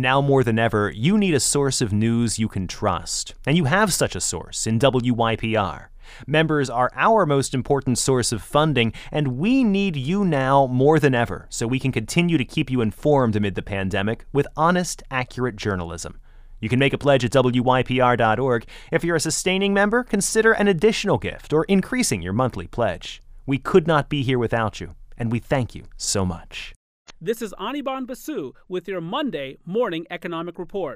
Now more than ever, you need a source of news you can trust. And you have such a source in WYPR. Members are our most important source of funding, and we need you now more than ever so we can continue to keep you informed amid the pandemic with honest, accurate journalism. You can make a pledge at WYPR.org. If you're a sustaining member, consider an additional gift or increasing your monthly pledge. We could not be here without you, and we thank you so much. This is Anirban Basu with your Monday Morning Economic Report.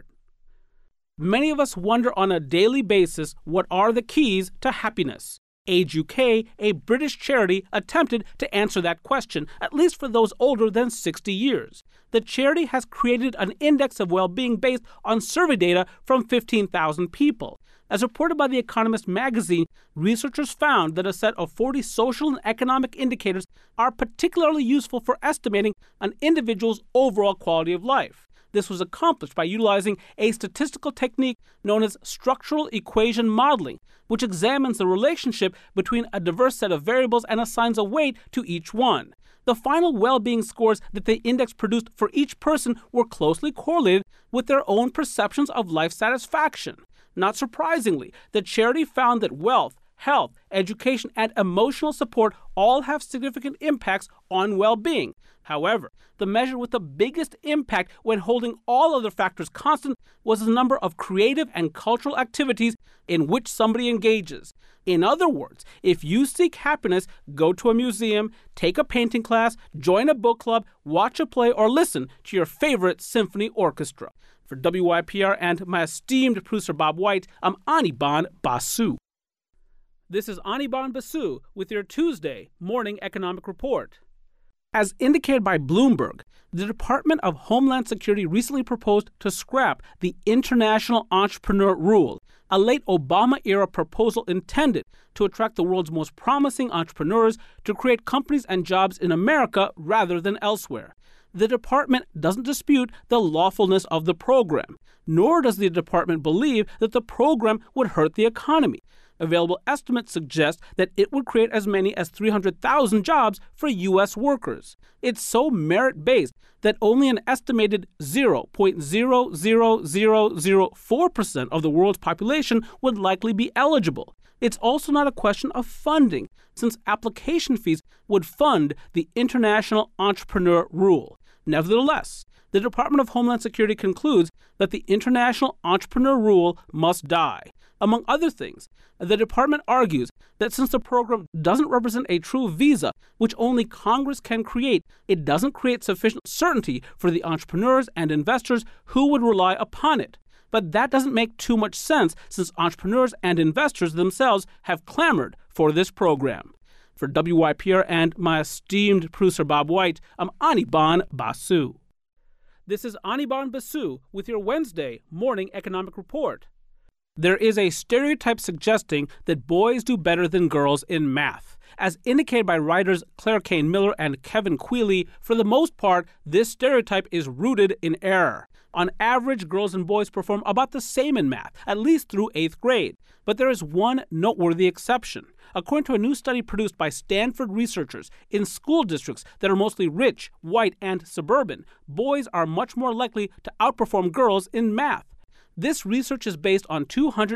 Many of us wonder on a daily basis what are the keys to happiness. Age UK, a British charity, attempted to answer that question, at least for those older than 60 years. The charity has created an index of well-being based on survey data from 15,000 people. As reported by The Economist magazine, researchers found that a set of 40 social and economic indicators are particularly useful for estimating an individual's overall quality of life. This was accomplished by utilizing a statistical technique known as structural equation modeling, which examines the relationship between a diverse set of variables and assigns a weight to each one. The final well-being scores that the index produced for each person were closely correlated with their own perceptions of life satisfaction. Not surprisingly, the charity found that wealth, health, education, and emotional support all have significant impacts on well-being. However, the measure with the biggest impact when holding all other factors constant was the number of creative and cultural activities in which somebody engages. In other words, if you seek happiness, go to a museum, take a painting class, join a book club, watch a play, or listen to your favorite symphony orchestra. For WYPR and my esteemed producer Bob White, I'm Anirban Basu. This is Anirban Basu with your Tuesday Morning Economic Report. As indicated by Bloomberg, the Department of Homeland Security recently proposed to scrap the International Entrepreneur Rule, a late Obama-era proposal intended to attract the world's most promising entrepreneurs to create companies and jobs in America rather than elsewhere. The department doesn't dispute the lawfulness of the program, nor does the department believe that the program would hurt the economy. Available estimates suggest that it would create as many as 300,000 jobs for U.S. workers. It's so merit-based that only an estimated 0.00004% of the world's population would likely be eligible. It's also not a question of funding, since application fees would fund the International Entrepreneur Rule. Nevertheless, the Department of Homeland Security concludes that the International Entrepreneur Rule must die. Among other things, the department argues that since the program doesn't represent a true visa, which only Congress can create, it doesn't create sufficient certainty for the entrepreneurs and investors who would rely upon it. But that doesn't make too much sense since entrepreneurs and investors themselves have clamored for this program. For WYPR and my esteemed producer Bob White, I'm Anirban Basu. This is Anirban Basu with your Wednesday Morning Economic Report. There is a stereotype suggesting that boys do better than girls in math. As indicated by writers Claire Kane Miller and Kevin Quealy, for the most part, this stereotype is rooted in error. On average, girls and boys perform about the same in math, at least through 8th grade. But there is one noteworthy exception. According to a new study produced by Stanford researchers, in school districts that are mostly rich, white, and suburban, boys are much more likely to outperform girls in math. This research is based on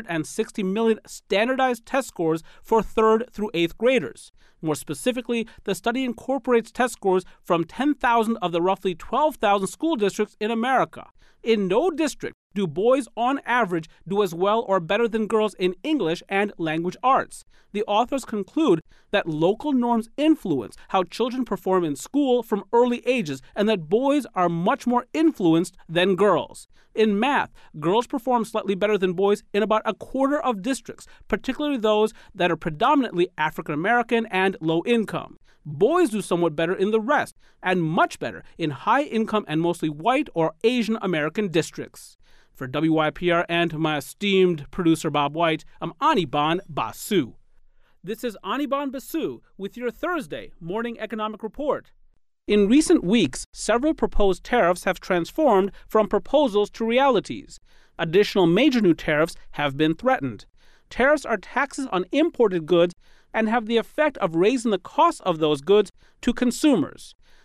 260 million standardized test scores for 3rd through 8th graders. More specifically, the study incorporates test scores from 10,000 of the roughly 12,000 school districts in America. In no district do boys on average do as well or better than girls in English and language arts. The authors conclude that local norms influence how children perform in school from early ages and that boys are much more influenced than girls. In math, girls perform slightly better than boys in about a quarter of districts, particularly those that are predominantly African American and low income. Boys do somewhat better in the rest, and much better in high-income and mostly white or Asian American districts. For WYPR and my esteemed producer Bob White, I'm Anirban Basu. This is Anirban Basu with your Thursday Morning Economic Report. In recent weeks, several proposed tariffs have transformed from proposals to realities. Additional major new tariffs have been threatened. Tariffs are taxes on imported goods and have the effect of raising the cost of those goods to consumers.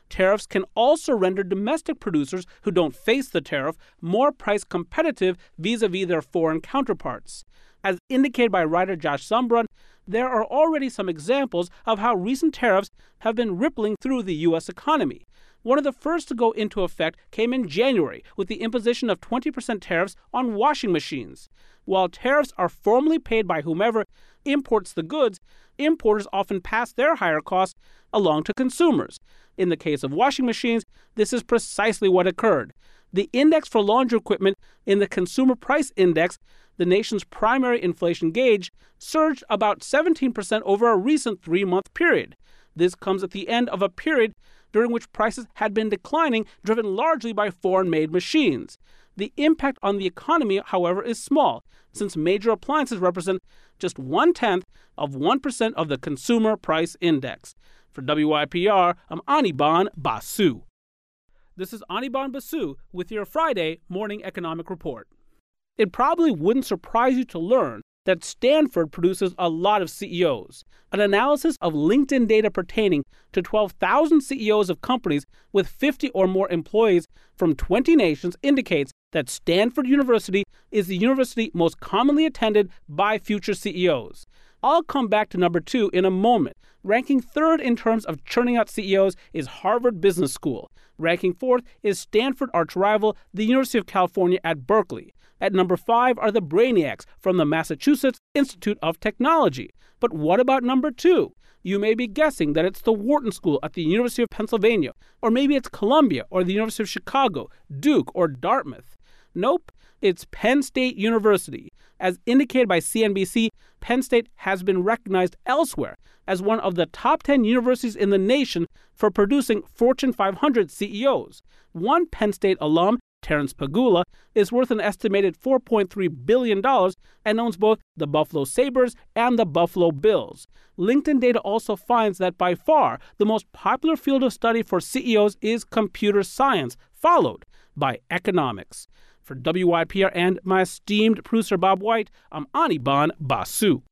tariffs can also render domestic producers who don't face the tariff more price competitive vis-a-vis their foreign counterparts. As indicated by writer Josh Zumbrun, there are already some examples of how recent tariffs have been rippling through the U.S. economy. One of the first to go into effect came in January with the imposition of 20% tariffs on washing machines. While tariffs are formally paid by whomever imports the goods, importers often pass their higher costs along to consumers. In the case of washing machines, this is precisely what occurred. The index for laundry equipment in the Consumer Price Index, the nation's primary inflation gauge, surged about 17% over a recent 3-month period. This comes at the end of a period during which prices had been declining, driven largely by foreign-made machines. The impact on the economy, however, is small, since major appliances represent just 0.1% of the Consumer Price Index. For WYPR, I'm Anirban Basu. This is Anirban Basu with your Friday Morning Economic Report. It probably wouldn't surprise you to learn that Stanford produces a lot of CEOs. An analysis of LinkedIn data pertaining to 12,000 CEOs of companies with 50 or more employees from 20 nations indicates that Stanford University is the university most commonly attended by future CEOs. I'll come back to number 2 in a moment. Ranking 3rd in terms of churning out CEOs is Harvard Business School. Ranking 4th is Stanford arch-rival, the University of California at Berkeley. At number 5 are the Brainiacs from the Massachusetts Institute of Technology. But what about number 2? You may be guessing that it's the Wharton School at the University of Pennsylvania, or maybe it's Columbia or the University of Chicago, Duke, or Dartmouth. Nope, it's Penn State University. As indicated by CNBC, Penn State has been recognized elsewhere as one of the top 10 universities in the nation for producing Fortune 500 CEOs. One Penn State alum, Terrence Pegula, is worth an estimated $4.3 billion and owns both the Buffalo Sabres and the Buffalo Bills. LinkedIn data also finds that by far the most popular field of study for CEOs is computer science, followed by economics. For WYPR and my esteemed producer Bob White, I'm Anirban Basu.